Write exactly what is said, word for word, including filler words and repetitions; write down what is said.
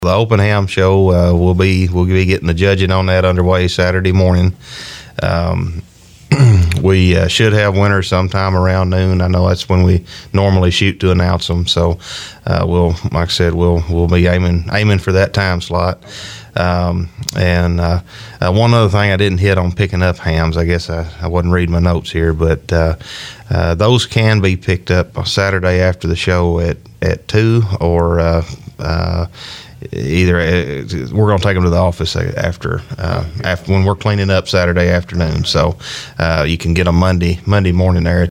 The open ham show, uh, we'll be we'll be getting the judging on that underway Saturday morning. Um, we uh, should have winners sometime around noon. I know that's when we normally shoot to announce them. So uh, we'll, like I said, we'll we'll be aiming aiming for that time slot. Um, and uh, uh, one other thing I didn't hit on picking up hams. I guess I, I wasn't reading my notes here, but uh, uh, those can be picked up on Saturday after the show at at two or. Uh, uh, Either uh, we're going to take them to the office after uh, after when we're cleaning up Saturday afternoon, so uh, you can get them Monday Monday morning there.